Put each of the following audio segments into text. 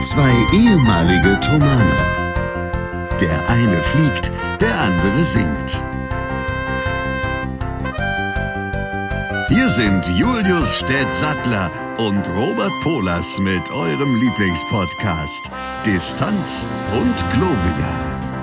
Zwei ehemalige Tomane. Der eine fliegt, der andere singt. Hier sind Julius Städtsattler und Robert Polas mit eurem Lieblingspodcast Distanz und Globia.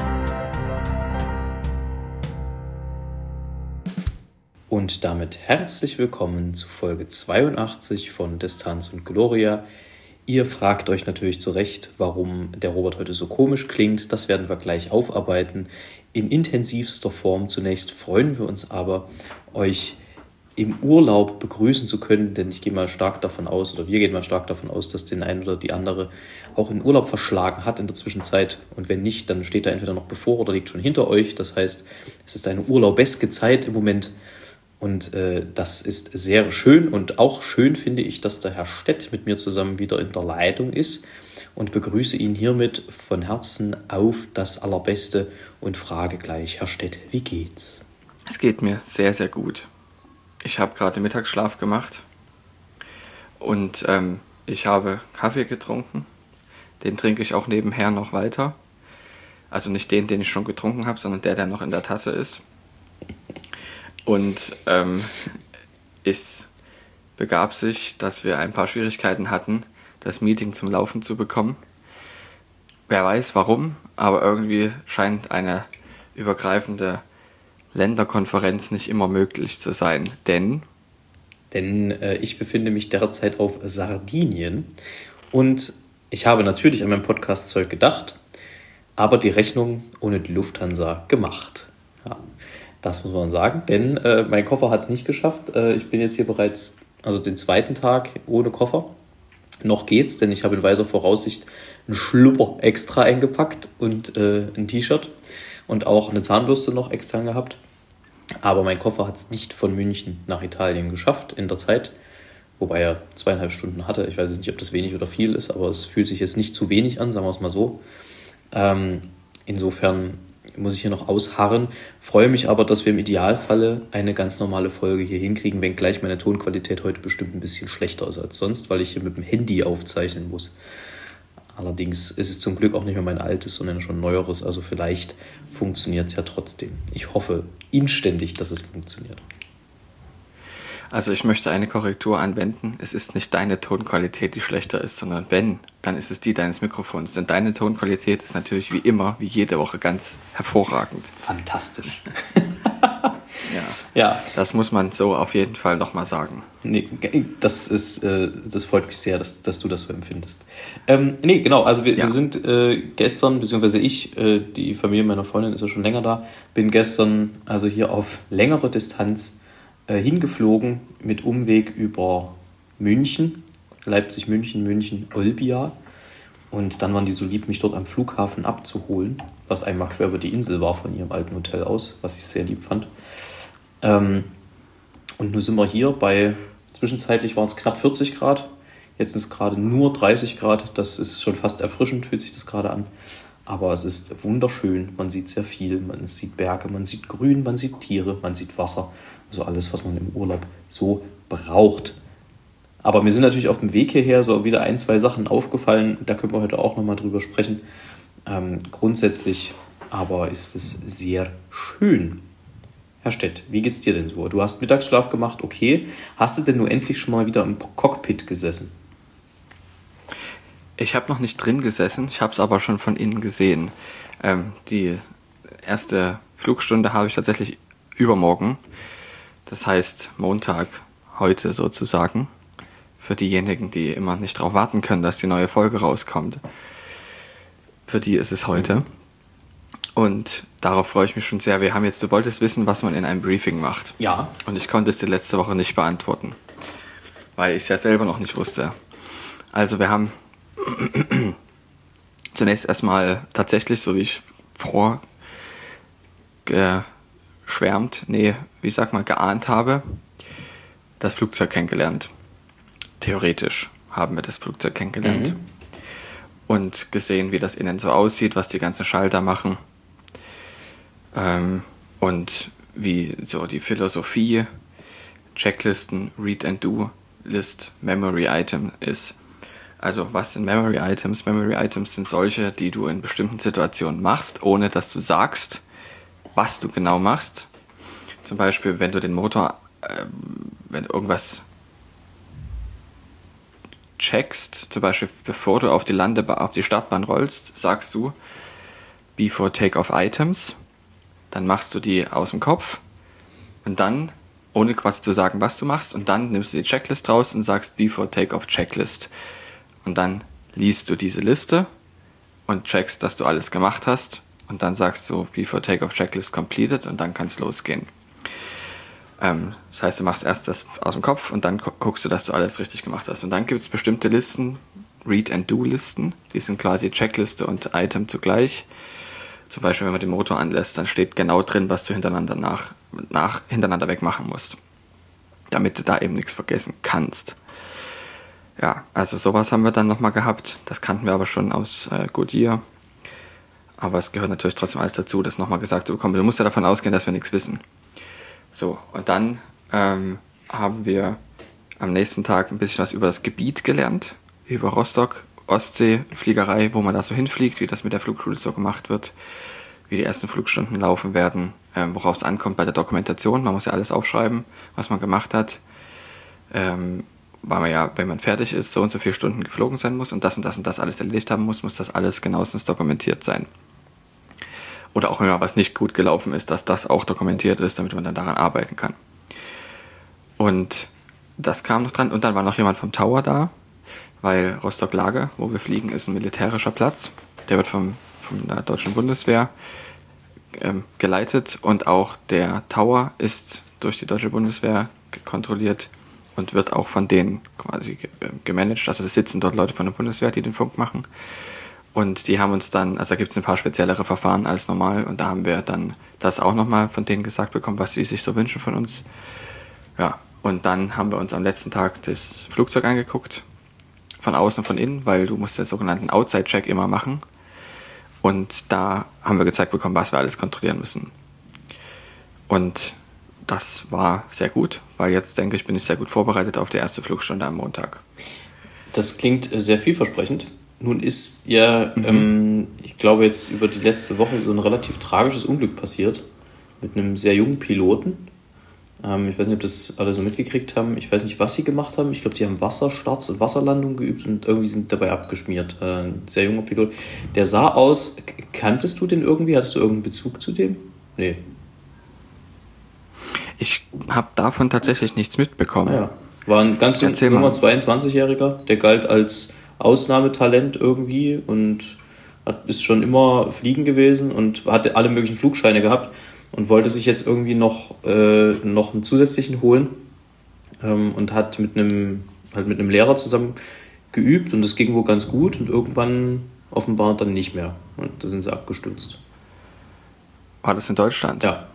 Und damit herzlich willkommen zu Folge 82 von Distanz und Gloria. Ihr fragt euch natürlich zu Recht, warum der Robert heute so komisch klingt. Das werden wir gleich aufarbeiten in intensivster Form. Zunächst freuen wir uns aber, euch im Urlaub begrüßen zu können, denn ich gehe mal stark davon aus, oder wir gehen mal stark davon aus, dass den einen oder die andere auch in Urlaub verschlagen hat in der Zwischenzeit. Und wenn nicht, dann steht er entweder noch bevor oder liegt schon hinter euch. Das heißt, es ist eine urlaubeske Zeit im Moment. Und das ist sehr schön, und auch schön finde ich, dass der Herr Stett mit mir zusammen wieder in der Leitung ist, und begrüße ihn hiermit von Herzen auf das Allerbeste und frage gleich: Herr Stett, wie geht's? Es geht mir sehr, sehr gut. Ich habe gerade Mittagsschlaf gemacht und ich habe Kaffee getrunken. Den trinke ich auch nebenher noch weiter. Also nicht den ich schon getrunken habe, sondern der noch in der Tasse ist. Und es begab sich, dass wir ein paar Schwierigkeiten hatten, das Meeting zum Laufen zu bekommen. Wer weiß warum, aber irgendwie scheint eine übergreifende Länderkonferenz nicht immer möglich zu sein. Denn ich befinde mich derzeit auf Sardinien und ich habe natürlich an mein Podcast-Zeug gedacht, aber die Rechnung ohne die Lufthansa gemacht. Ja. Das muss man sagen, denn mein Koffer hat es nicht geschafft. Ich bin jetzt hier bereits, also den zweiten Tag ohne Koffer. Noch geht's, denn ich habe in weiser Voraussicht einen Schlupper extra eingepackt und ein T-Shirt und auch eine Zahnbürste noch extern gehabt. Aber mein Koffer hat es nicht von München nach Italien geschafft in der Zeit, wobei er 2,5 Stunden hatte. Ich weiß nicht, ob das wenig oder viel ist, aber es fühlt sich jetzt nicht zu wenig an, sagen wir es mal so. Insofern muss ich hier noch ausharren, freue mich aber, dass wir im Idealfalle eine ganz normale Folge hier hinkriegen, wenngleich meine Tonqualität heute bestimmt ein bisschen schlechter ist als sonst, weil ich hier mit dem Handy aufzeichnen muss. Allerdings ist es zum Glück auch nicht mehr mein altes, sondern schon neueres, also vielleicht funktioniert es ja trotzdem. Ich hoffe inständig, dass es funktioniert. Also ich möchte eine Korrektur anwenden. Es ist nicht deine Tonqualität, die schlechter ist, sondern wenn, dann ist es die deines Mikrofons. Denn deine Tonqualität ist natürlich wie immer, wie jede Woche ganz hervorragend. Fantastisch. Ja, das muss man so auf jeden Fall nochmal sagen. Nee, das freut mich sehr, dass du das so empfindest. Genau, also wir sind gestern, beziehungsweise ich, die Familie meiner Freundin ist ja schon länger da, bin gestern also hier auf längere Distanz hingeflogen mit Umweg über München, Leipzig, München, Olbia. Und dann waren die so lieb, mich dort am Flughafen abzuholen, was einmal quer über die Insel war von ihrem alten Hotel aus, was ich sehr lieb fand. Und nun sind wir hier zwischenzeitlich waren es knapp 40 Grad, jetzt sind es gerade nur 30 Grad, das ist schon fast erfrischend, fühlt sich das gerade an. Aber es ist wunderschön, man sieht sehr viel, man sieht Berge, man sieht Grün, man sieht Tiere, man sieht Wasser. Also alles, was man im Urlaub so braucht. Aber mir sind natürlich auf dem Weg hierher so wieder 1-2 Sachen aufgefallen. Da können wir heute auch nochmal drüber sprechen. Grundsätzlich aber ist es sehr schön. Herr Stett, wie geht's dir denn so? Du hast Mittagsschlaf gemacht, okay. Hast du denn nur endlich schon mal wieder im Cockpit gesessen? Ich habe noch nicht drin gesessen, ich habe es aber schon von innen gesehen. Die erste Flugstunde habe ich tatsächlich übermorgen. Das heißt Montag, heute sozusagen. Für diejenigen, die immer nicht darauf warten können, dass die neue Folge rauskommt. Für die ist es heute. Und darauf freue ich mich schon sehr. Du wolltest wissen, was man in einem Briefing macht. Ja. Und ich konnte es dir letzte Woche nicht beantworten. Weil ich es ja selber noch nicht wusste. Also wir haben zunächst erstmal tatsächlich, so wie ich geahnt habe, das Flugzeug kennengelernt. Theoretisch haben wir das Flugzeug kennengelernt. Und gesehen, wie das innen so aussieht, was die ganzen Schalter machen. Und wie so die Philosophie, Checklisten, Read and Do List, Memory Item ist. Also was sind Memory Items? Memory Items sind solche, die du in bestimmten Situationen machst, ohne dass du sagst, was du genau machst. Zum Beispiel, wenn du den Motor, wenn du irgendwas checkst, zum Beispiel bevor du auf die Startbahn rollst, sagst du Before Takeoff Items, dann machst du die aus dem Kopf und dann, ohne quasi zu sagen, was du machst, und dann nimmst du die Checklist raus und sagst Before Takeoff Checklist. Und dann liest du diese Liste und checkst, dass du alles gemacht hast, und dann sagst du Before Takeoff Checklist completed und dann kann es losgehen. Das heißt, du machst erst das aus dem Kopf und dann guckst du, dass du alles richtig gemacht hast. Und dann gibt es bestimmte Listen, Read-and-Do-Listen, die sind quasi Checkliste und Item zugleich. Zum Beispiel, wenn man den Motor anlässt, dann steht genau drin, was du hintereinander wegmachen musst, damit du da eben nichts vergessen kannst. Ja, also sowas haben wir dann nochmal gehabt. Das kannten wir aber schon aus Goodyear. Aber es gehört natürlich trotzdem alles dazu, das nochmal gesagt zu bekommen. Du musst ja davon ausgehen, dass wir nichts wissen. So, und dann haben wir am nächsten Tag ein bisschen was über das Gebiet gelernt, über Rostock, Ostsee, Fliegerei, wo man da so hinfliegt, wie das mit der Flugschule so gemacht wird, wie die ersten Flugstunden laufen werden, worauf es ankommt bei der Dokumentation. Man muss ja alles aufschreiben, was man gemacht hat, weil man ja, wenn man fertig ist, so und so viele Stunden geflogen sein muss und das alles erledigt haben muss das alles genauestens dokumentiert sein. Oder auch wenn mal was nicht gut gelaufen ist, dass das auch dokumentiert ist, damit man dann daran arbeiten kann. Und das kam noch dran. Und dann war noch jemand vom Tower da, weil Rostock-Lage, wo wir fliegen, ist ein militärischer Platz. Der wird von der deutschen Bundeswehr geleitet. Und auch der Tower ist durch die deutsche Bundeswehr kontrolliert und wird auch von denen quasi gemanagt. Also es sitzen dort Leute von der Bundeswehr, die den Funk machen. Und die haben uns dann, also da gibt es ein paar speziellere Verfahren als normal, und da haben wir dann das auch nochmal von denen gesagt bekommen, was sie sich so wünschen von uns. Ja, und dann haben wir uns am letzten Tag das Flugzeug angeguckt, von außen und von innen, weil du musst den sogenannten Outside-Check immer machen. Und da haben wir gezeigt bekommen, was wir alles kontrollieren müssen. Und das war sehr gut, weil jetzt, denke ich, bin ich sehr gut vorbereitet auf die erste Flugstunde am Montag. Das klingt sehr vielversprechend. Nun ist ja, ich glaube, jetzt über die letzte Woche so ein relativ tragisches Unglück passiert mit einem sehr jungen Piloten. Ich weiß nicht, ob das alle so mitgekriegt haben. Ich weiß nicht, was sie gemacht haben. Ich glaube, die haben Wasserstarts und Wasserlandung geübt und irgendwie sind dabei abgeschmiert. Ein sehr junger Pilot. Der sah aus, kanntest du den irgendwie? Hattest du irgendeinen Bezug zu dem? Nee. Ich habe davon tatsächlich nichts mitbekommen. Ja. War ein ganz junger 22-Jähriger, der galt als Ausnahmetalent irgendwie und ist schon immer fliegen gewesen und hatte alle möglichen Flugscheine gehabt und wollte sich jetzt irgendwie noch einen zusätzlichen holen und hat mit einem Lehrer zusammen geübt und das ging wohl ganz gut und irgendwann offenbar dann nicht mehr und da sind sie abgestürzt. War das in Deutschland? Ja.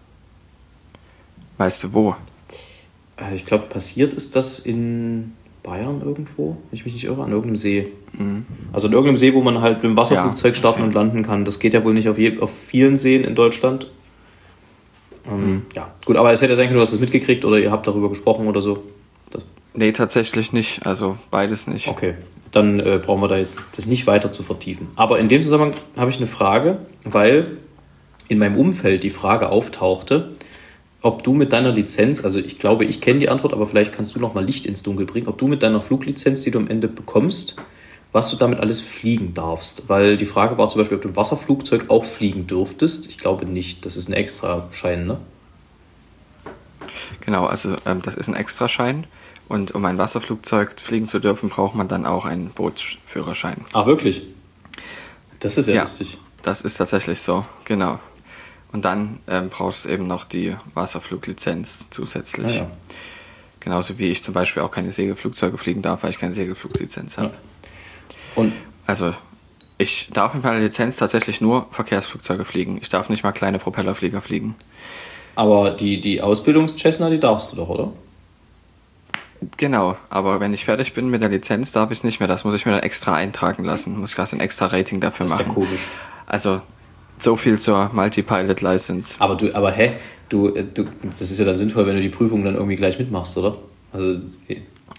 Weißt du wo? Ich glaube, passiert ist das in Bayern irgendwo, wenn ich mich nicht irre, an irgendeinem See. Mhm. Also an irgendeinem See, wo man halt mit dem Wasserflugzeug starten und landen kann. Das geht ja wohl nicht auf vielen Seen in Deutschland. Ja, gut, aber es hätte sein können, du hast das mitgekriegt oder ihr habt darüber gesprochen oder so. Nee, tatsächlich nicht. Also beides nicht. Okay, dann brauchen wir da jetzt das nicht weiter zu vertiefen. Aber in dem Zusammenhang habe ich eine Frage, weil in meinem Umfeld die Frage auftauchte, ob du mit deiner Lizenz, also ich glaube, ich kenne die Antwort, aber vielleicht kannst du noch mal Licht ins Dunkel bringen, ob du mit deiner Fluglizenz, die du am Ende bekommst, was du damit alles fliegen darfst. Weil die Frage war zum Beispiel, ob du ein Wasserflugzeug auch fliegen dürftest. Ich glaube nicht, das ist ein Extraschein, ne? Genau, also das ist ein Extraschein und um ein Wasserflugzeug fliegen zu dürfen, braucht man dann auch einen Bootsführerschein. Ach, wirklich? Das ist ja lustig. Das ist tatsächlich so, genau. Und dann brauchst du eben noch die Wasserfluglizenz zusätzlich. Ja. Genauso wie ich zum Beispiel auch keine Segelflugzeuge fliegen darf, weil ich keine Segelfluglizenz habe. Ja. Und also ich darf mit meiner Lizenz tatsächlich nur Verkehrsflugzeuge fliegen. Ich darf nicht mal kleine Propellerflieger fliegen. Aber die Ausbildungs-Cessna, die darfst du doch, oder? Genau, aber wenn ich fertig bin mit der Lizenz, darf ich es nicht mehr. Das muss ich mir dann extra eintragen lassen. Muss ich quasi ein extra Rating dafür machen. Das ist ja komisch. Also so viel zur Multi-Pilot-License. Aber das ist ja dann sinnvoll, wenn du die Prüfung dann irgendwie gleich mitmachst, oder? Also,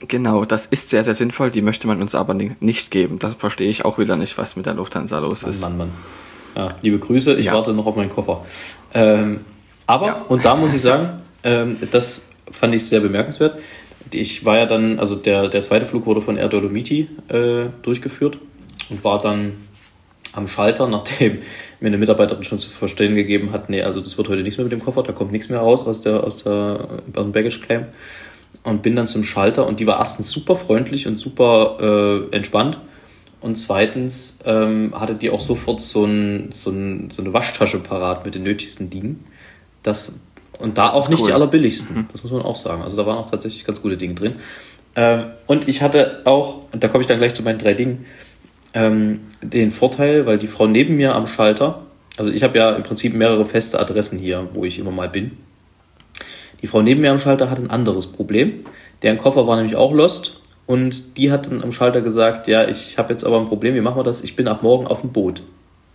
Genau, das ist sehr, sehr sinnvoll. Die möchte man uns aber nicht geben. Das verstehe ich auch wieder nicht, was mit der Lufthansa los ist. Mann. Ja, liebe Grüße, ich warte noch auf meinen Koffer. Und da muss ich sagen, das fand ich sehr bemerkenswert. Ich war ja dann, also der zweite Flug wurde von Air Dolomiti durchgeführt und war dann am Schalter, nachdem mir eine Mitarbeiterin schon zu verstehen gegeben hat, nee, also das wird heute nichts mehr mit dem Koffer, da kommt nichts mehr raus aus dem Baggage Claim. Und bin dann zum Schalter und die war erstens super freundlich und super entspannt. Und zweitens hatte die auch sofort so eine Waschtasche parat mit den nötigsten Dingen. Und da auch nicht cool. Die allerbilligsten, das muss man auch sagen. Also da waren auch tatsächlich ganz gute Dinge drin. Und ich hatte auch, und da komme ich dann gleich zu meinen 3 Dingen, den Vorteil, weil die Frau neben mir am Schalter, also ich habe ja im Prinzip mehrere feste Adressen hier, wo ich immer mal bin. Die Frau neben mir am Schalter hatte ein anderes Problem. Deren Koffer war nämlich auch lost und die hat dann am Schalter gesagt, ja, ich habe jetzt aber ein Problem, wie machen wir das? Ich bin ab morgen auf dem Boot.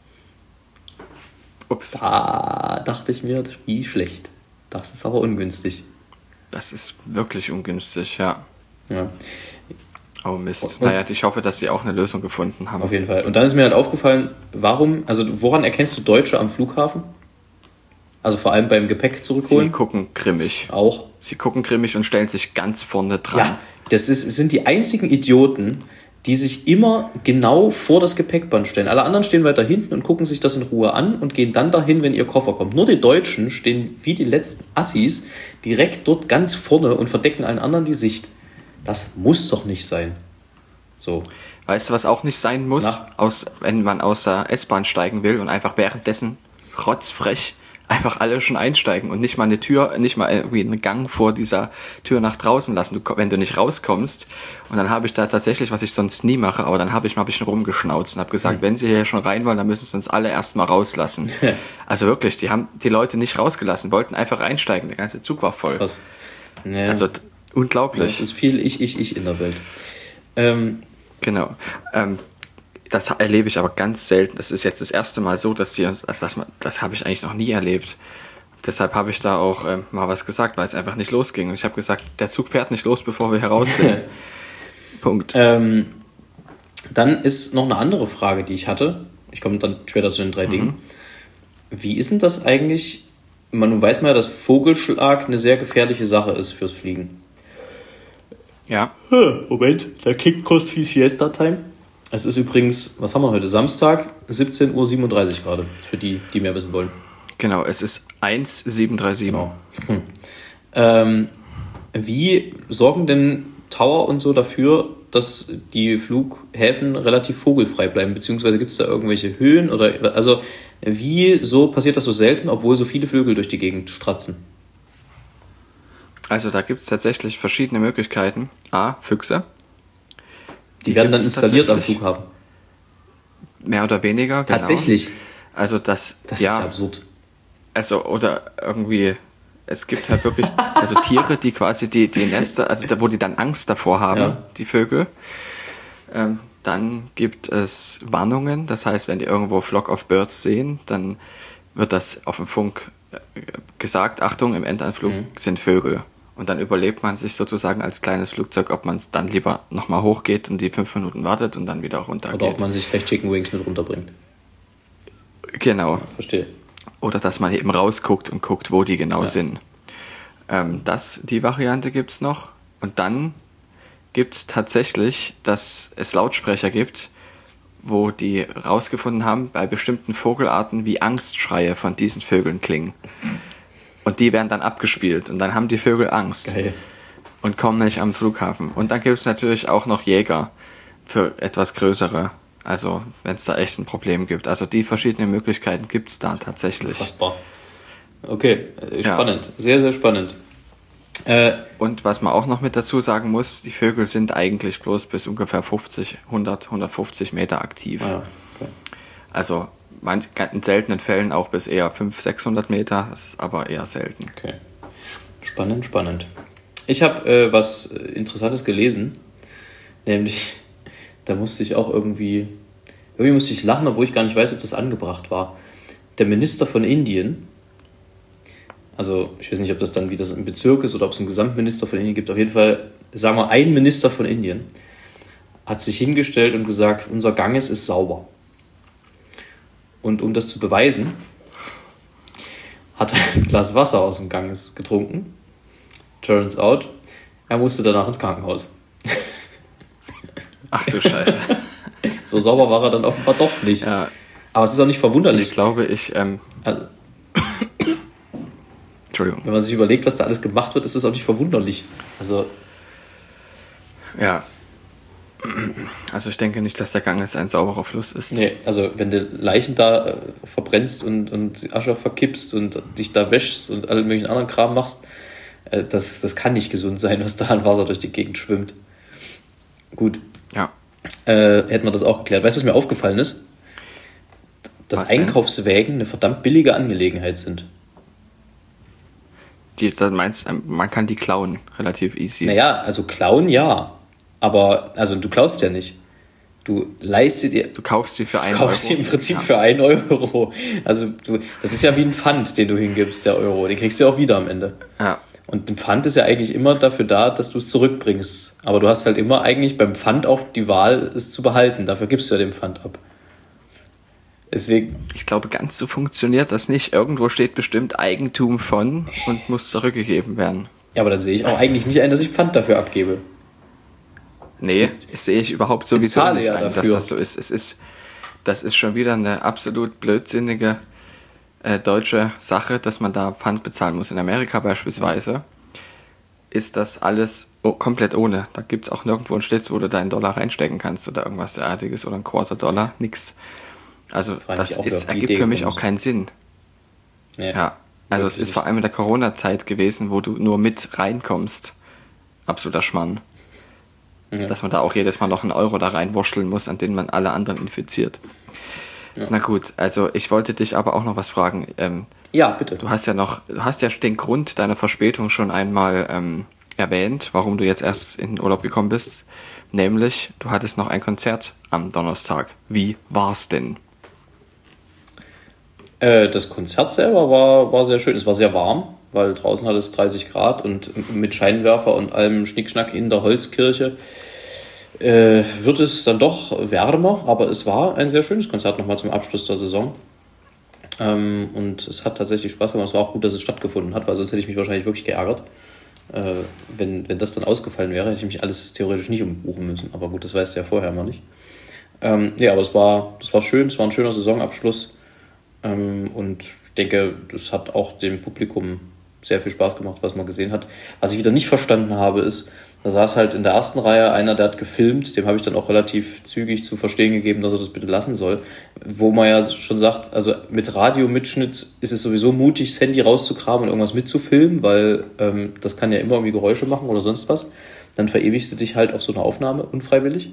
Ups. Da dachte ich mir, wie schlecht. Das ist aber ungünstig. Das ist wirklich ungünstig, ja. Oh Mist. Naja, ich hoffe, dass sie auch eine Lösung gefunden haben. Auf jeden Fall. Und dann ist mir halt aufgefallen, woran erkennst du Deutsche am Flughafen? Also vor allem beim Gepäck zurückholen? Sie gucken grimmig. Auch? Sie gucken grimmig und stellen sich ganz vorne dran. Ja, es sind die einzigen Idioten, die sich immer genau vor das Gepäckband stellen. Alle anderen stehen weiter hinten und gucken sich das in Ruhe an und gehen dann dahin, wenn ihr Koffer kommt. Nur die Deutschen stehen wie die letzten Assis direkt dort ganz vorne und verdecken allen anderen die Sicht. Das muss doch nicht sein. So. Weißt du, was auch nicht sein muss? Wenn man aus der S-Bahn steigen will und einfach währenddessen rotzfrech einfach alle schon einsteigen und nicht mal irgendwie einen Gang vor dieser Tür nach draußen lassen, wenn du nicht rauskommst. Und dann habe ich da tatsächlich, was ich sonst nie mache, aber dann habe ich mal ein bisschen rumgeschnauzt und habe gesagt, wenn sie hier schon rein wollen, dann müssen sie uns alle erstmal rauslassen. Also wirklich, die haben die Leute nicht rausgelassen, wollten einfach einsteigen, der ganze Zug war voll. Krass. Ja. Also unglaublich. Es ist viel Ich in der Welt. Genau. Das erlebe ich aber ganz selten. Das ist jetzt das erste Mal so, das habe ich eigentlich noch nie erlebt. Deshalb habe ich da auch mal was gesagt, weil es einfach nicht losging. Und ich habe gesagt, der Zug fährt nicht los, bevor wir heraus sind. Punkt. Dann ist noch eine andere Frage, die ich hatte. Ich komme dann später zu den 3 Dingen. Wie ist denn das eigentlich? Nun weiß man ja, dass Vogelschlag eine sehr gefährliche Sache ist fürs Fliegen. Ja. Moment, da kickt kurz die Siesta-Time. Es ist übrigens, was haben wir heute? Samstag, 17:37 Uhr gerade, für die, die mehr wissen wollen. Genau, es ist 1:37. Genau. Wie sorgen denn Tower und so dafür, dass die Flughäfen relativ vogelfrei bleiben? Beziehungsweise gibt es da irgendwelche Höhen? Also wieso passiert das so selten, obwohl so viele Vögel durch die Gegend stratzen? Also da gibt es tatsächlich verschiedene Möglichkeiten. Füchse. Die werden dann installiert am Flughafen. Mehr oder weniger. Tatsächlich. Genau. Also das ist ja absurd. Also oder irgendwie, es gibt halt wirklich Tiere, die quasi die Nester, also wo die dann Angst davor haben, die Vögel. Dann gibt es Warnungen, das heißt, wenn die irgendwo Flock of Birds sehen, dann wird das auf dem Funk gesagt, Achtung, im Endanflug sind Vögel. Und dann überlebt man sich sozusagen als kleines Flugzeug, ob man es dann lieber nochmal hochgeht und die 5 Minuten wartet und dann wieder runtergeht. Oder ob man sich gleich Chicken Wings mit runterbringt. Genau. Ja, verstehe. Oder dass man eben rausguckt und guckt, wo die genau sind. Die Variante gibt es noch. Und dann gibt es tatsächlich, dass es Lautsprecher gibt, wo die rausgefunden haben, bei bestimmten Vogelarten, wie Angstschreie von diesen Vögeln klingen. Und die werden dann abgespielt und dann haben die Vögel Angst. Geil. Und kommen nicht am Flughafen. Und dann gibt es natürlich auch noch Jäger für etwas größere, also wenn es da echt ein Problem gibt. Also die verschiedenen Möglichkeiten gibt es da tatsächlich. Fassbar. Okay, spannend. Ja. Sehr, sehr spannend. Und was man auch noch mit dazu sagen muss, die Vögel sind eigentlich bloß bis ungefähr 150 Meter aktiv. Ja, okay. Also in seltenen Fällen auch bis eher 500-600 Meter, das ist aber eher selten. Okay. Spannend. Ich habe was Interessantes gelesen, nämlich, da musste ich auch irgendwie musste ich lachen, obwohl ich gar nicht weiß, ob das angebracht war. Der Minister von Indien, also ich weiß nicht, ob das dann wie das im Bezirk ist oder ob es einen Gesamtminister von Indien gibt, auf jeden Fall sagen wir, ein Minister von Indien hat sich hingestellt und gesagt, unser Ganges ist sauber. Und um das zu beweisen, hat er ein Glas Wasser aus dem Ganges getrunken. Turns out, er musste danach ins Krankenhaus. Ach du Scheiße. So sauber war er dann offenbar doch nicht. Ja. Aber es ist auch nicht verwunderlich. Ich glaube, Also, Entschuldigung. wenn man sich überlegt, was da alles gemacht wird, ist es auch nicht verwunderlich. Also, Ja. Also ich denke nicht, dass der Ganges ein sauberer Fluss ist. nee, also wenn du Leichen da verbrennst und Asche verkippst und dich da wäschst und alle möglichen anderen Kram machst, das kann nicht gesund sein, was da an Wasser durch die Gegend schwimmt. Gut, Ja. hätten wir das auch geklärt. Weißt du, was mir aufgefallen ist? Dass Was denn? Einkaufswägen eine verdammt billige Angelegenheit sind. Da meinst man kann die klauen, relativ easy. Naja, also klauen ja, aber also du klaust ja nicht. Du leistest dir, Du kaufst sie für 1 Euro. kaufst sie im Prinzip für 1 Euro. Also das ist ja wie ein Pfand, den du hingibst, der Euro. Den kriegst du ja auch wieder am Ende. Ja. Und ein Pfand ist ja eigentlich immer dafür da, dass du es zurückbringst. Aber du hast halt immer eigentlich beim Pfand auch die Wahl, es zu behalten. Dafür gibst du ja den Pfand ab. Deswegen, Ich glaube, ganz so funktioniert das nicht. Irgendwo steht bestimmt Eigentum von und muss zurückgegeben werden. ja, aber dann sehe ich auch eigentlich nicht ein, dass ich Pfand dafür abgebe. Nee, das sehe ich überhaupt sowieso bezahle nicht ja ein, dass dafür. das so ist. Das ist schon wieder eine absolut blödsinnige deutsche Sache, dass man da Pfand bezahlen muss. In Amerika beispielsweise ist das alles komplett ohne. Da gibt es auch nirgendwo einen Schlitz, wo du deinen Dollar reinstecken kannst oder irgendwas derartiges oder einen $1/4, nix. Also Frage das mich auch, wer auf die ergibt Idee für mich gekommen auch ist. keinen Sinn. Nee. Ja, also es ist vor allem in der Corona-Zeit gewesen, wo du nur mit reinkommst. Absoluter Schmarrn. Ja. Dass man da auch jedes Mal noch 1 Euro da reinwurschteln muss, an den man alle anderen infiziert. Ja. Na gut, also ich wollte dich aber auch noch was fragen. Ja, bitte. Du hast ja den Grund deiner Verspätung schon einmal erwähnt, warum du jetzt erst in den Urlaub gekommen bist. Nämlich, du hattest noch ein Konzert am Donnerstag. Wie war's denn? Das Konzert selber war sehr schön. Es war sehr warm, weil draußen hat es 30 Grad und mit Scheinwerfer und allem Schnickschnack in der Holzkirche wird es dann doch wärmer, aber es war ein sehr schönes Konzert nochmal zum Abschluss der Saison. Und es hat tatsächlich Spaß gemacht. Es war auch gut, dass es stattgefunden hat, weil sonst hätte ich mich wahrscheinlich wirklich geärgert. Wenn das dann ausgefallen wäre, hätte ich mich alles theoretisch nicht umbuchen müssen. Aber gut, das weißt du ja vorher mal nicht. Ja, aber das war schön, es war ein schöner Saisonabschluss. Und ich denke, das hat auch dem Publikum sehr viel Spaß gemacht, was man gesehen hat. Was ich wieder nicht verstanden habe, ist, da saß halt in der ersten Reihe einer, der hat gefilmt, dem habe ich dann auch relativ zügig zu verstehen gegeben, dass er das bitte lassen soll. Wo man ja schon sagt, also mit Radiomitschnitt ist es sowieso mutig, das Handy rauszukramen und irgendwas mitzufilmen, weil das kann ja immer irgendwie Geräusche machen oder sonst was. Dann verewigst du dich halt auf so eine Aufnahme, unfreiwillig.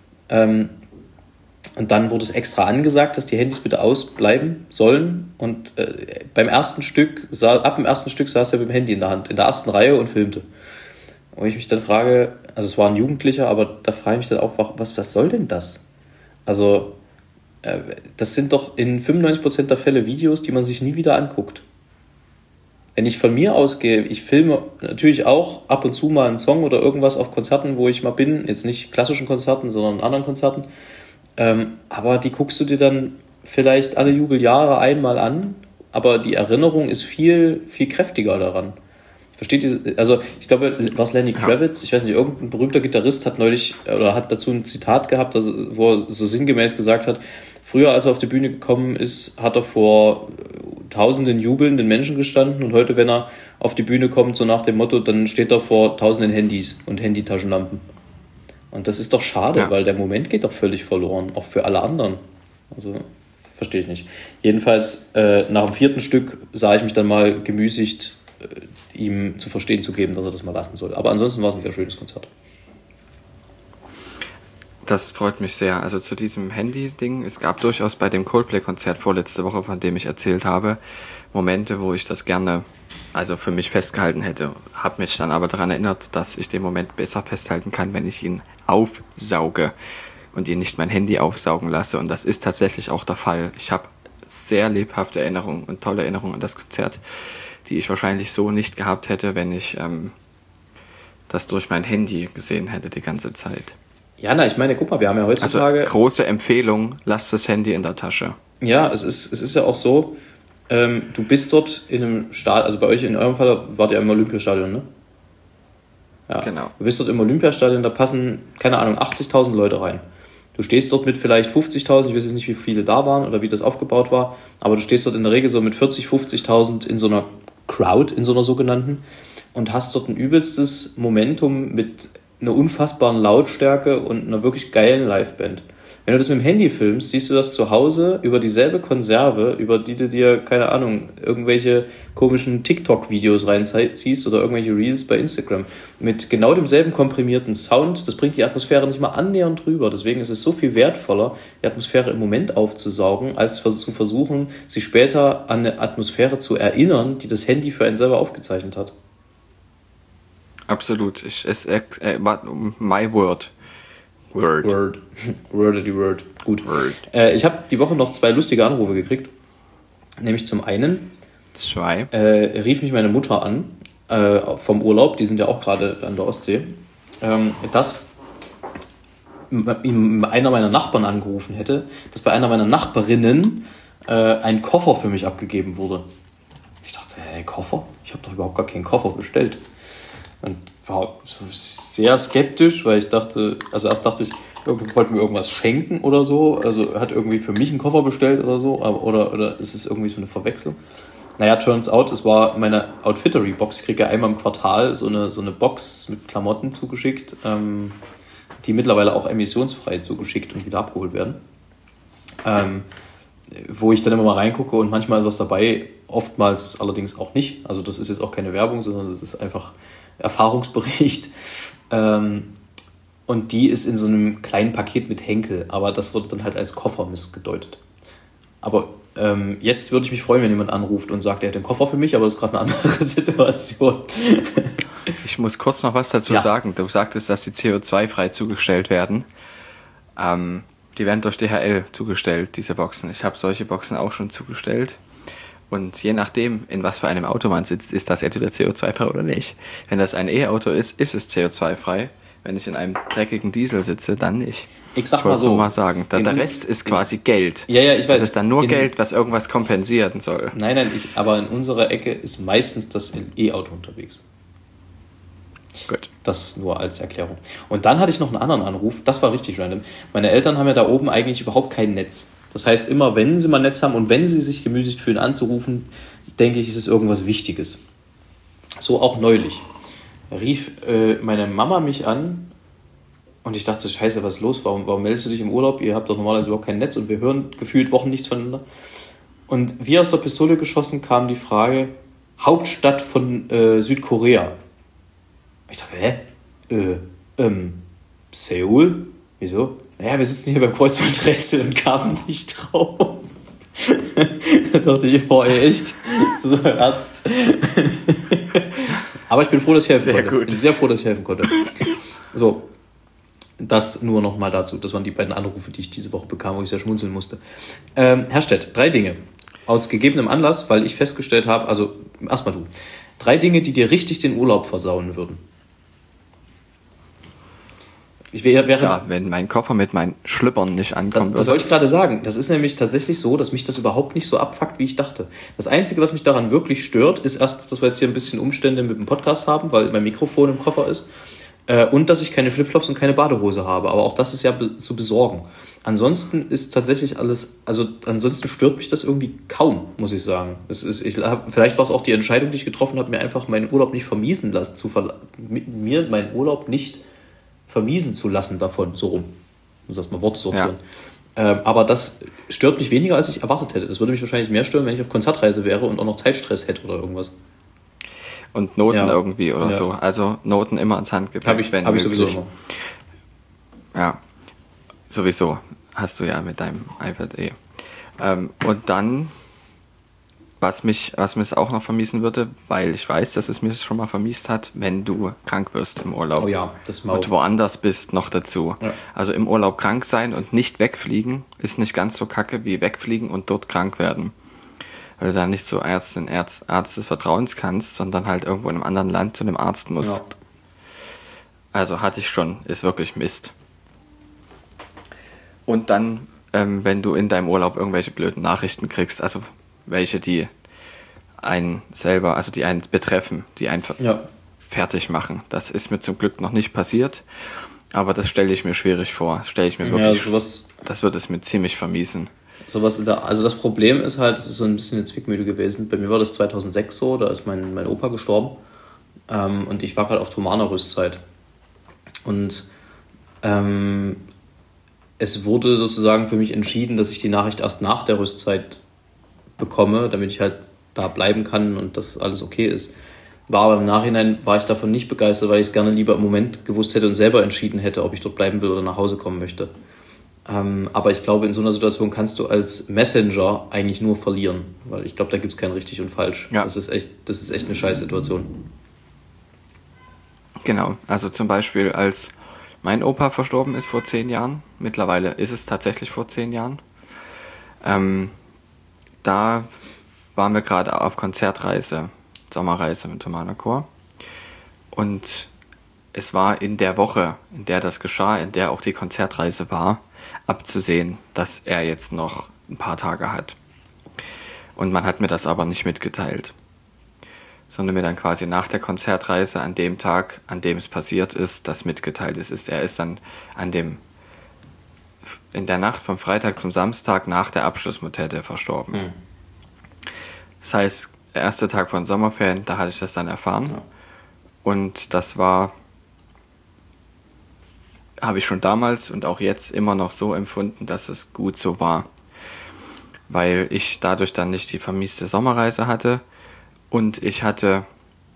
Und dann wurde es extra angesagt, dass die Handys bitte ausbleiben sollen. Und ab dem ersten Stück saß er mit dem Handy in der Hand, in der ersten Reihe und filmte. Und ich mich dann frage, also es war ein Jugendlicher, aber da frage ich mich dann auch, was soll denn das? Also das sind doch in 95% der Fälle Videos, die man sich nie wieder anguckt. Wenn ich von mir ausgehe, ich filme natürlich auch ab und zu mal einen Song oder irgendwas auf Konzerten, wo ich mal bin, jetzt nicht klassischen Konzerten, sondern anderen Konzerten, aber die guckst du dir dann vielleicht alle Jubeljahre einmal an, aber die Erinnerung ist viel, viel kräftiger daran. Versteht ihr? Also ich glaube, was Lenny Kravitz, ich weiß nicht, irgendein berühmter Gitarrist hat neulich oder hat dazu ein Zitat gehabt, wo er so sinngemäß gesagt hat, früher als er auf die Bühne gekommen ist, hat er vor tausenden jubelnden Menschen gestanden und heute, wenn er auf die Bühne kommt, so nach dem Motto, dann steht er vor tausenden Handys und Handytaschenlampen. Und das ist doch schade, Ja. weil der Moment geht doch völlig verloren, auch für alle anderen. Also verstehe ich nicht. Jedenfalls nach dem 4. Stück sah ich mich dann mal gemüßigt, ihm zu verstehen zu geben, dass er das mal lassen soll. Aber ansonsten war es ein sehr schönes Konzert. Das freut mich sehr. Also zu diesem Handy-Ding, es gab durchaus bei dem Coldplay-Konzert vorletzte Woche, von dem ich erzählt habe, Momente, wo ich das gerne also für mich festgehalten hätte. Habe mich dann aber daran erinnert, dass ich den Moment besser festhalten kann, wenn ich ihn aufsauge und ihn nicht mein Handy aufsaugen lasse. Und das ist tatsächlich auch der Fall. Ich habe sehr lebhafte Erinnerungen und tolle Erinnerungen an das Konzert, die ich wahrscheinlich so nicht gehabt hätte, wenn ich das durch mein Handy gesehen hätte die ganze Zeit. Ja, ich meine, guck mal, wir haben ja heutzutage... Also große Empfehlung, lasst das Handy in der Tasche. Ja, es ist ja auch so, du bist dort in einem Stadion, also bei euch in eurem Fall wart ihr im Olympiastadion, ne? Ja, genau. Du bist dort im Olympiastadion, da passen, keine Ahnung, 80.000 Leute rein. Du stehst dort mit vielleicht 50.000, ich weiß jetzt nicht, wie viele da waren oder wie das aufgebaut war, aber du stehst dort in der Regel so mit 40.000, 50.000 in so einer Crowd, in so einer sogenannten, und hast dort ein übelstes Momentum mit einer unfassbaren Lautstärke und einer wirklich geilen Liveband. Wenn du das mit dem Handy filmst, siehst du das zu Hause über dieselbe Konserve, über die du dir, keine Ahnung, irgendwelche komischen TikTok-Videos reinziehst oder irgendwelche Reels bei Instagram. Mit genau demselben komprimierten Sound, das bringt die Atmosphäre nicht mal annähernd rüber. Deswegen ist es so viel wertvoller, die Atmosphäre im Moment aufzusaugen, als zu versuchen, sich später an eine Atmosphäre zu erinnern, die das Handy für einen selber aufgezeichnet hat. Absolut. My word. Word. Gut. Ich habe die Woche noch 2 lustige Anrufe gekriegt. Nämlich zum einen rief mich meine Mutter an vom Urlaub, die sind ja auch gerade an der Ostsee, dass einer meiner Nachbarn angerufen hätte, dass bei einer meiner Nachbarinnen ein Koffer für mich abgegeben wurde. Ich dachte, Koffer? Ich habe doch überhaupt gar keinen Koffer bestellt. Und war sehr skeptisch, weil ich dachte, also erst dachte ich, wollte mir irgendwas schenken oder so, also hat irgendwie für mich einen Koffer bestellt oder so, oder ist es irgendwie so eine Verwechslung? Naja, turns out, es war meine Outfittery-Box. Ich kriege ja einmal im Quartal so eine Box mit Klamotten zugeschickt, die mittlerweile auch emissionsfrei zugeschickt und wieder abgeholt werden. Wo ich dann immer mal reingucke und manchmal ist was dabei, oftmals allerdings auch nicht. Also das ist jetzt auch keine Werbung, sondern das ist einfach Erfahrungsbericht. Und die ist in so einem kleinen Paket mit Henkel, aber das wurde dann halt als Koffer missgedeutet. Aber jetzt würde ich mich freuen, wenn jemand anruft und sagt, er hat den Koffer für mich, aber das ist gerade eine andere Situation. Ich muss kurz noch was dazu sagen. Du sagtest, dass die CO2-frei zugestellt werden. Die werden durch DHL zugestellt, diese Boxen. Ich habe solche Boxen auch schon zugestellt. Und je nachdem, in was für einem Auto man sitzt, ist das entweder CO2-frei oder nicht. Wenn das ein E-Auto ist, ist es CO2-frei. Wenn ich in einem dreckigen Diesel sitze, dann nicht. Ich sag mal so. Nur mal sagen. Der Rest ist quasi Geld. Ja, ich weiß. Das ist dann nur Geld, was irgendwas kompensieren soll. Nein, aber in unserer Ecke ist meistens das E-Auto unterwegs. Gut. Das nur als Erklärung. Und dann hatte ich noch einen anderen Anruf, das war richtig random. Meine Eltern haben ja da oben eigentlich überhaupt kein Netz. Das heißt, immer wenn sie mal Netz haben und wenn sie sich gemüßigt fühlen anzurufen, denke ich, ist es irgendwas Wichtiges. So auch neulich. Rief meine Mama mich an und ich dachte, scheiße, was ist los? Warum meldest du dich im Urlaub? Ihr habt doch normalerweise überhaupt kein Netz und wir hören gefühlt Wochen nichts voneinander. Und wie aus der Pistole geschossen kam die Frage, Hauptstadt von Südkorea. Ich dachte, Seoul? Wieso? Naja, wir sitzen hier beim Kreuzworträtsel und kamen nicht drauf. Da dachte ich, boah, echt? So ernst. Aber ich bin froh, dass ich helfen konnte. Gut. Ich bin sehr froh, dass ich helfen konnte. So, das nur noch mal dazu. Das waren die beiden Anrufe, die ich diese Woche bekam, wo ich sehr schmunzeln musste. Herr Stett, 3 Dinge. Aus gegebenem Anlass, weil ich festgestellt habe, also erstmal du. 3 Dinge, die dir richtig den Urlaub versauen würden. Wenn mein Koffer mit meinen Schlüppern nicht ankommt. Das wollte ich gerade sagen. Das ist nämlich tatsächlich so, dass mich das überhaupt nicht so abfuckt, wie ich dachte. Das Einzige, was mich daran wirklich stört, ist erst, dass wir jetzt hier ein bisschen Umstände mit dem Podcast haben, weil mein Mikrofon im Koffer ist. Und dass ich keine Flipflops und keine Badehose habe. Aber auch das ist ja zu besorgen. Ansonsten ist tatsächlich alles, also ansonsten stört mich das irgendwie kaum, muss ich sagen. Vielleicht war es auch die Entscheidung, die ich getroffen habe, mir einfach meinen Urlaub nicht vermiesen lassen, mir meinen Urlaub nicht vermiesen zu lassen davon, so rum. Ich muss erstmal Worte sortieren. Ja. Aber das stört mich weniger, als ich erwartet hätte. Das würde mich wahrscheinlich mehr stören, wenn ich auf Konzertreise wäre und auch noch Zeitstress hätte oder irgendwas. Und Noten irgendwie oder so. Also Noten immer ins Handgepäck. Hab ich sowieso immer. Ja, sowieso hast du ja mit deinem iPad und dann, was mich auch noch vermiesen würde, weil ich weiß, dass es mir schon mal vermiest hat, wenn du krank wirst im Urlaub. Oh ja, das mal. Und woanders bist noch dazu. Ja. Also im Urlaub krank sein und nicht wegfliegen ist nicht ganz so kacke wie wegfliegen und dort krank werden. Weil du da nicht so Arzt des Vertrauens kannst, sondern halt irgendwo in einem anderen Land zu einem Arzt musst. Also hatte ich schon, ist wirklich Mist. Und dann, wenn du in deinem Urlaub irgendwelche blöden Nachrichten kriegst, also welche, die einen selber, also die einen betreffen, die einen fertig machen. Das ist mir zum Glück noch nicht passiert, aber das stelle ich mir schwierig vor. Das stelle ich mir wirklich, das wird es mir ziemlich vermiesen. Also das Problem ist halt, es ist so ein bisschen eine Zwickmühle gewesen. Bei mir war das 2006 so, da ist mein Opa gestorben und ich war gerade auf Thomana-Rüstzeit. Und es wurde sozusagen für mich entschieden, dass ich die Nachricht erst nach der Rüstzeit bekomme, damit ich halt da bleiben kann und das alles okay ist. Aber im Nachhinein war ich davon nicht begeistert, weil ich es gerne lieber im Moment gewusst hätte und selber entschieden hätte, ob ich dort bleiben will oder nach Hause kommen möchte. Aber ich glaube, in so einer Situation kannst du als Messenger eigentlich nur verlieren, weil ich glaube, da gibt es kein richtig und falsch. Ja. Das ist echt eine Scheißsituation. Genau, also zum Beispiel als mein Opa verstorben ist vor 10 Jahren, mittlerweile ist es tatsächlich vor 10 Jahren, da waren wir gerade auf Konzertreise, Sommerreise mit Thomana Chor. Und es war in der Woche, in der das geschah, in der auch die Konzertreise war, abzusehen, dass er jetzt noch ein paar Tage hat. Und man hat mir das aber nicht mitgeteilt, sondern mir dann quasi nach der Konzertreise an dem Tag, an dem es passiert ist, das mitgeteilt ist. Er ist dann in der Nacht vom Freitag zum Samstag nach der Abschlussmotette verstorben. Mhm. Das heißt, der erste Tag von Sommerferien, da hatte ich das dann erfahren. Ja. Und das habe ich schon damals und auch jetzt immer noch so empfunden, dass es gut so war. Weil ich dadurch dann nicht die vermieste Sommerreise hatte und ich hatte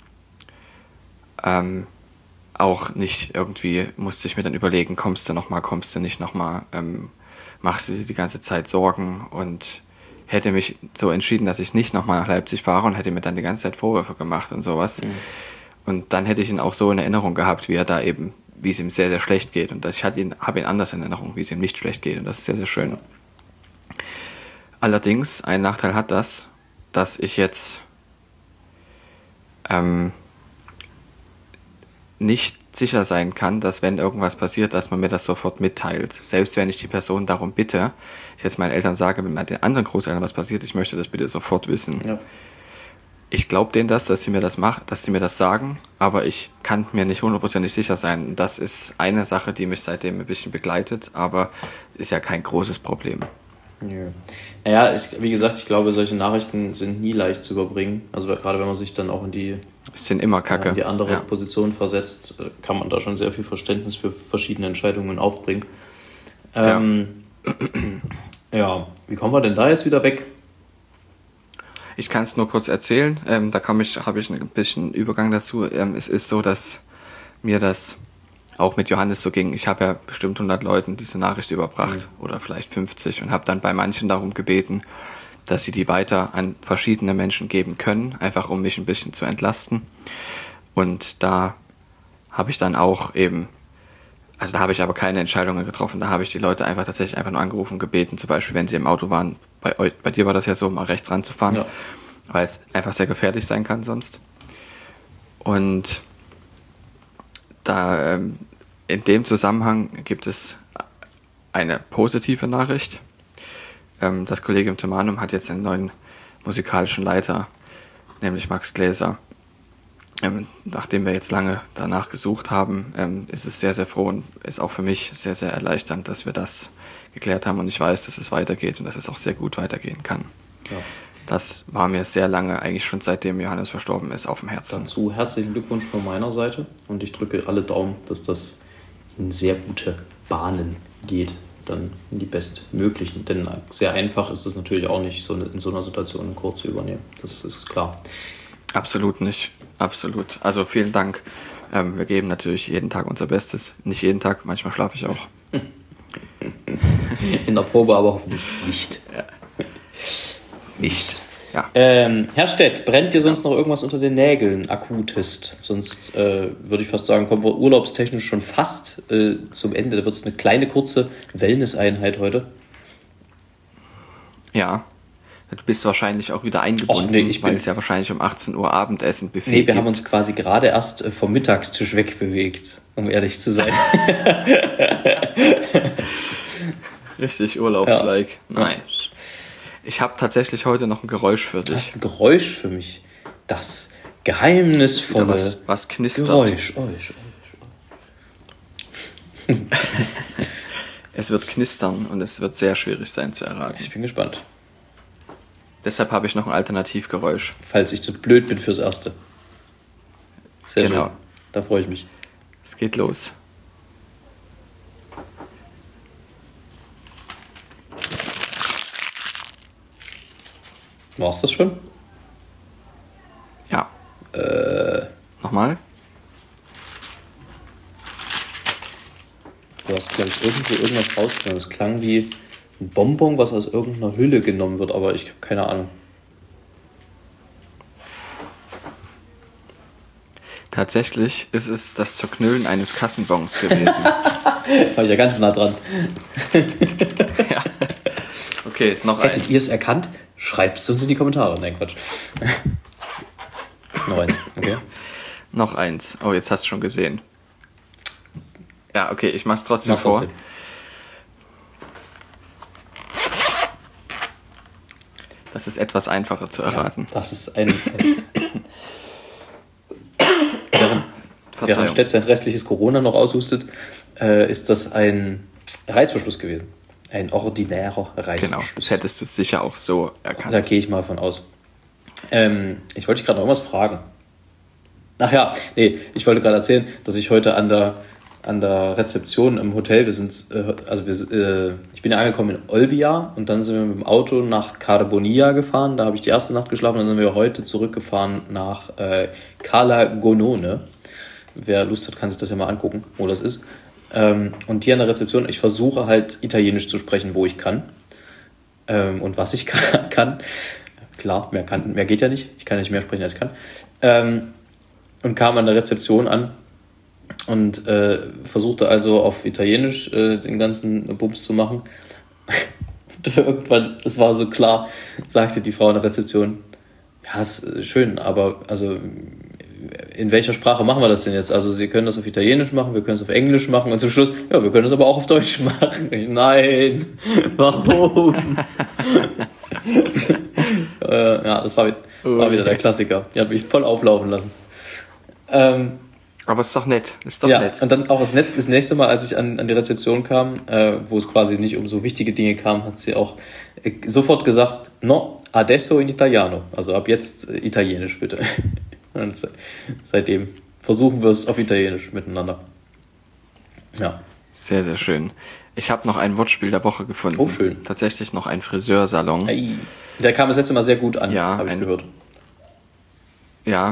auch nicht irgendwie, musste ich mir dann überlegen, kommst du nicht nochmal, machst du dir die ganze Zeit Sorgen und hätte mich so entschieden, dass ich nicht nochmal nach Leipzig fahre und hätte mir dann die ganze Zeit Vorwürfe gemacht und sowas. Mhm. Und dann hätte ich ihn auch so in Erinnerung gehabt, wie er da eben, wie es ihm sehr, sehr schlecht geht. Und ich habe ihn anders in Erinnerung, wie es ihm nicht schlecht geht. Und das ist sehr, sehr schön. Allerdings, ein Nachteil hat das, dass ich jetzt nicht sicher sein kann, dass wenn irgendwas passiert, dass man mir das sofort mitteilt. Selbst wenn ich die Person darum bitte, ich jetzt meinen Eltern sage, wenn bei den anderen Großeltern was passiert, ich möchte das bitte sofort wissen. Ja. Ich glaube denen dass sie mir das sagen, aber ich kann mir nicht 100% sicher sein. Das ist eine Sache, die mich seitdem ein bisschen begleitet, aber ist ja kein großes Problem. Ja. Naja, wie gesagt, ich glaube, solche Nachrichten sind nie leicht zu überbringen. Also gerade wenn man sich dann auch in die andere Position versetzt, kann man da schon sehr viel Verständnis für verschiedene Entscheidungen aufbringen. Ja, wie kommen wir denn da jetzt wieder weg? Ich kann es nur kurz erzählen. Da habe ich ein bisschen Übergang dazu. Es ist so, dass mir das auch mit Johannes so ging. Ich habe ja bestimmt 100 Leuten diese Nachricht überbracht oder vielleicht 50 und habe dann bei manchen darum gebeten, dass sie die weiter an verschiedene Menschen geben können, einfach um mich ein bisschen zu entlasten. Und da habe ich dann auch eben, also da habe ich aber keine Entscheidungen getroffen, da habe ich die Leute tatsächlich einfach nur angerufen und gebeten, zum Beispiel, wenn sie im Auto waren, bei dir war das ja so, mal rechts ranzufahren, ja, weil es einfach sehr gefährlich sein kann sonst. Und da in dem Zusammenhang gibt es eine positive Nachricht. Das Kollegium Thomanum hat jetzt einen neuen musikalischen Leiter, nämlich Max Gläser. Nachdem wir jetzt lange danach gesucht haben, ist es sehr, sehr froh und ist auch für mich sehr, sehr erleichternd, dass wir das geklärt haben und ich weiß, dass es weitergeht und dass es auch sehr gut weitergehen kann. Ja. Das war mir sehr lange, eigentlich schon seitdem Johannes verstorben ist, auf dem Herzen. Dazu herzlichen Glückwunsch von meiner Seite und ich drücke alle Daumen, dass das in sehr gute Bahnen geht, dann in die bestmöglichen. Denn sehr einfach ist es natürlich auch nicht, so in so einer Situation einen Chor zu übernehmen. Das ist klar. Absolut nicht. Absolut. Also vielen Dank. Wir geben natürlich jeden Tag unser Bestes. Nicht jeden Tag, manchmal schlafe ich auch. In der Probe aber hoffentlich nicht. Ja. Nicht. Ja. Herr Stett, brennt dir sonst noch irgendwas unter den Nägeln, akutest? Sonst würde ich fast sagen, kommen wir urlaubstechnisch schon fast zum Ende. Da wird es eine kleine, kurze Wellness-Einheit heute. Ja, du bist wahrscheinlich auch wieder eingebunden, weil es ja wahrscheinlich um 18 Uhr Abendessen-Buffet Nee, wir haben uns quasi gerade erst vom Mittagstisch wegbewegt. um ehrlich zu sein. Richtig Urlaubslike. Ja. Nice. Ich habe tatsächlich heute noch ein Geräusch für dich. Was ein Geräusch für mich? Das geheimnisvolle was knistert. Geräusch. Es wird knistern und es wird sehr schwierig sein zu erraten. Ich bin gespannt. Deshalb habe ich noch ein Alternativgeräusch. Falls ich zu blöd bin fürs Erste. Sehr genau. Schön. Da freue ich mich. Es geht los. War's das schon? Ja. Nochmal? Du hast, glaube ich, irgendwo irgendwas rausgenommen. Es klang wie ein Bonbon, was aus irgendeiner Hülle genommen wird, aber ich habe keine Ahnung. Tatsächlich ist es das Zerknüllen eines Kassenbons gewesen. War ich ja ganz nah dran. Ja. Okay, noch eins. Hättet ihr es erkannt? Schreibt es uns in die Kommentare. Nein, Quatsch. Noch eins, okay. Noch eins. Oh, jetzt hast du schon gesehen. Ja, okay, ich mach's trotzdem vor. Das ist etwas einfacher zu erraten. Ja, das ist während Stett sein restliches Corona noch aushustet, ist das ein Reißverschluss gewesen. Ein ordinärer Reißverschluss. Genau, das hättest du sicher auch so erkannt. Da gehe ich mal von aus. Ich wollte dich gerade noch irgendwas fragen. Ach ja, nee, ich wollte gerade erzählen, dass ich heute an der Rezeption im Hotel, ich bin ja angekommen in Olbia und dann sind wir mit dem Auto nach Carbonia gefahren, da habe ich die erste Nacht geschlafen und dann sind wir heute zurückgefahren nach Cala Gonone. Wer Lust hat, kann sich das ja mal angucken, wo das ist. Und hier an der Rezeption, ich versuche halt Italienisch zu sprechen, wo ich kann und was ich kann. Klar, mehr geht ja nicht, ich kann nicht mehr sprechen, als ich kann. Und kam an der Rezeption an und versuchte also auf Italienisch den ganzen Bums zu machen. Und irgendwann, es war so klar, sagte die Frau an der Rezeption, ja, ist schön, aber also in welcher Sprache machen wir das denn jetzt? Also Sie können das auf Italienisch machen, wir können es auf Englisch machen und zum Schluss, ja, wir können es aber auch auf Deutsch machen. Nein, warum? Ja, das war wieder der Klassiker. Die hat mich voll auflaufen lassen. Aber es ist doch nett. Nett. Und dann auch das nächste Mal, als ich an die Rezeption kam, wo es quasi nicht um so wichtige Dinge kam, hat sie auch sofort gesagt, no, adesso in italiano. Also ab jetzt italienisch bitte. Und seitdem versuchen wir es auf Italienisch miteinander. Ja. Sehr, sehr schön. Ich habe noch ein Wortspiel der Woche gefunden. Oh, schön. Tatsächlich noch ein Friseursalon. Hey. Der kam das letzte Mal sehr gut an, ja, habe ich gehört. Ja,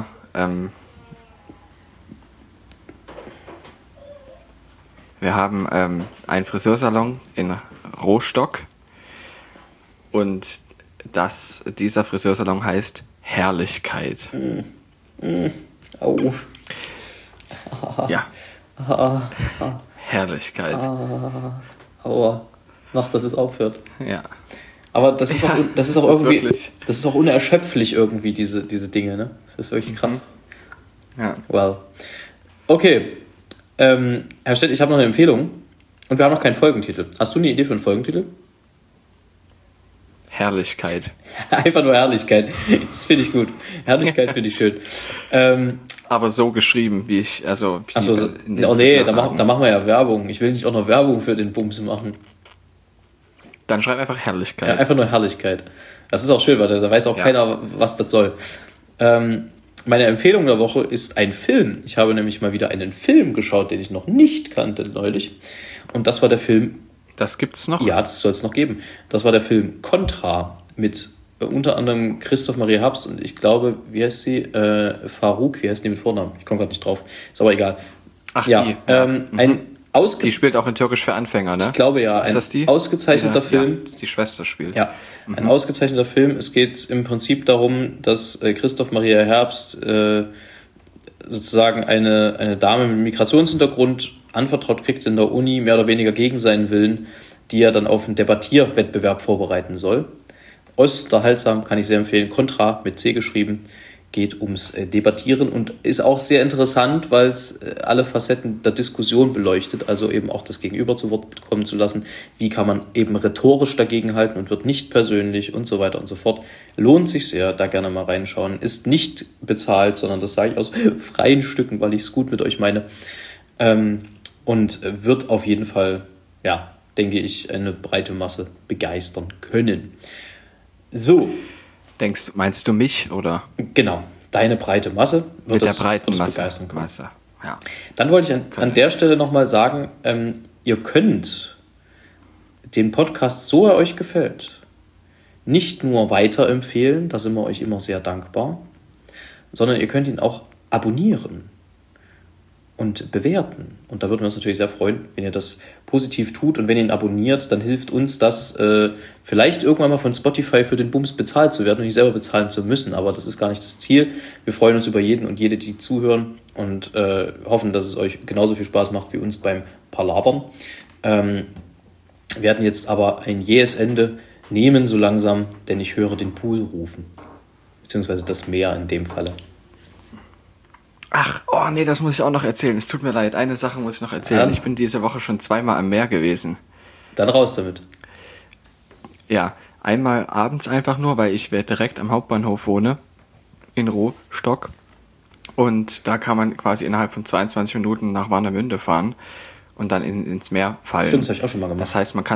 wir haben einen Friseursalon in Rostock und dieser Friseursalon heißt Herrlichkeit. Au. Ja. Herrlichkeit. Aua. Mach, dass es aufhört. Ja. Aber das ist auch irgendwie, wirklich. das ist auch unerschöpflich irgendwie, diese Dinge, ne? Das ist wirklich krass. Ja. Well. Okay. Herr Stett, ich habe noch eine Empfehlung und wir haben noch keinen Folgentitel. Hast du eine Idee für einen Folgentitel? Herrlichkeit. Einfach nur Herrlichkeit. Das finde ich gut. Herrlichkeit finde ich schön. Aber so geschrieben, wie ich, also... Achso, nee, da machen wir ja Werbung. Ich will nicht auch noch Werbung für den Bums machen. Dann schreib einfach Herrlichkeit. Ja, einfach nur Herrlichkeit. Das ist auch schön, weil da weiß auch keiner, was das soll. Meine Empfehlung der Woche ist ein Film. Ich habe nämlich mal wieder einen Film geschaut, den ich noch nicht kannte neulich. Und das war der Film... Das gibt's noch? Ja, das soll es noch geben. Das war der Film Contra mit unter anderem Christoph Maria Herbst und ich glaube, wie heißt sie? Farouk, wie heißt die mit Vornamen? Ich komme gerade nicht drauf. Ist aber egal. Ach, ja, die. Die spielt auch in Türkisch für Anfänger, ne? Ich glaube ja. Ist das die? Ausgezeichneter Film. Ja, die Schwester spielt. Ja, ein ausgezeichneter Film. Es geht im Prinzip darum, dass Christoph Maria Herbst sozusagen eine Dame mit Migrationshintergrund anvertraut kriegt in der Uni, mehr oder weniger gegen seinen Willen, die er dann auf einen Debattierwettbewerb vorbereiten soll. Äußerst unterhaltsam, kann ich sehr empfehlen. Contra mit C geschrieben. geht ums Debattieren und ist auch sehr interessant, weil es alle Facetten der Diskussion beleuchtet, also eben auch das Gegenüber zu Wort kommen zu lassen. Wie kann man eben rhetorisch dagegenhalten und wird nicht persönlich und so weiter und so fort. Lohnt sich sehr, da gerne mal reinschauen. Ist nicht bezahlt, sondern das sage ich aus freien Stücken, weil ich es gut mit euch meine. Und wird auf jeden Fall, ja, denke ich, eine breite Masse begeistern können. So. Meinst du mich, oder? Genau, deine breite Masse wird mit der breiten Masse. Ja. Dann wollte ich an der Stelle nochmal sagen, ihr könnt den Podcast, so er euch gefällt, nicht nur weiterempfehlen, da sind wir euch immer sehr dankbar, sondern ihr könnt ihn auch abonnieren und bewerten. Und da würden wir uns natürlich sehr freuen, wenn ihr das positiv tut. Und wenn ihr ihn abonniert, dann hilft uns das, vielleicht irgendwann mal von Spotify für den Bums bezahlt zu werden und nicht selber bezahlen zu müssen. Aber das ist gar nicht das Ziel. Wir freuen uns über jeden und jede, die zuhören und hoffen, dass es euch genauso viel Spaß macht wie uns beim Palavern. Werden jetzt aber ein jähes Ende nehmen so langsam, denn ich höre den Pool rufen. Beziehungsweise das Meer in dem Falle. Ach, oh nee, das muss ich auch noch erzählen. Es tut mir leid, eine Sache muss ich noch erzählen. Ich bin diese Woche schon 2-mal am Meer gewesen. Dann raus damit. Ja, einmal abends einfach nur, weil ich direkt am Hauptbahnhof wohne, in Rostock. Und da kann man quasi innerhalb von 22 Minuten nach Warnemünde fahren und dann ins Meer fallen. Stimmt, das habe ich auch schon mal gemacht. Das heißt, man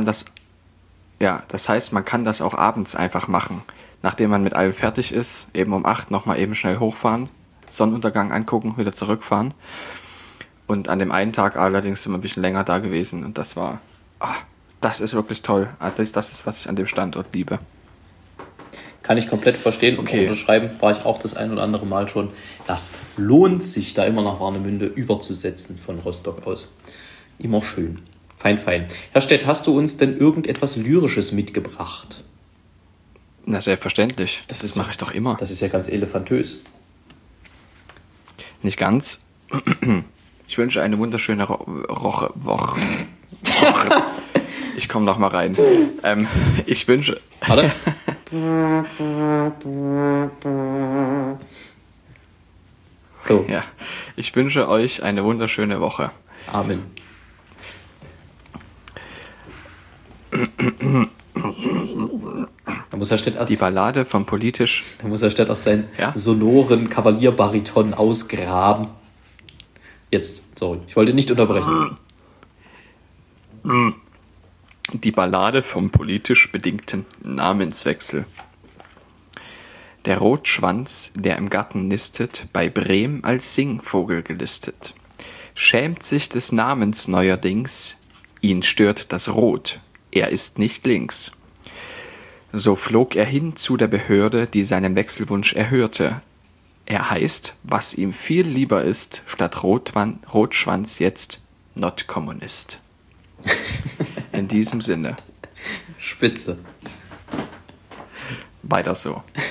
kann das auch abends einfach machen. Nachdem man mit allem fertig ist, eben um 8 nochmal eben schnell hochfahren, Sonnenuntergang angucken, wieder zurückfahren. Und an dem einen Tag allerdings sind wir ein bisschen länger da gewesen und das ist wirklich toll. Das ist, was ich an dem Standort liebe. Kann ich komplett verstehen und unterschreiben, war ich auch das ein oder andere Mal schon. Das lohnt sich, da immer nach Warnemünde überzusetzen von Rostock aus. Immer schön. Fein, fein. Herr Stett, hast du uns denn irgendetwas Lyrisches mitgebracht? Na, selbstverständlich. Das mache ich doch immer. Das ist ja ganz elefantös. Nicht ganz. Ich wünsche eine wunderschöne Woche. Ich komme noch mal rein. Ich wünsche... Warte. So. Ja. Ich wünsche euch eine wunderschöne Woche. Amen. Da muss Herr Stett die Ballade vom politisch... Da muss Herr Stett aus seinen sonoren Kavalierbariton ausgraben. Jetzt, sorry, ich wollte nicht unterbrechen. Die Ballade vom politisch bedingten Namenswechsel. Der Rotschwanz, der im Garten nistet, bei Brehm als Singvogel gelistet, schämt sich des Namens neuerdings, ihn stört das Rot, er ist nicht links. So flog er hin zu der Behörde, die seinen Wechselwunsch erhörte. Er heißt, was ihm viel lieber ist, statt Rotschwanz jetzt not Kommunist. In diesem Sinne. Spitze. Weiter so.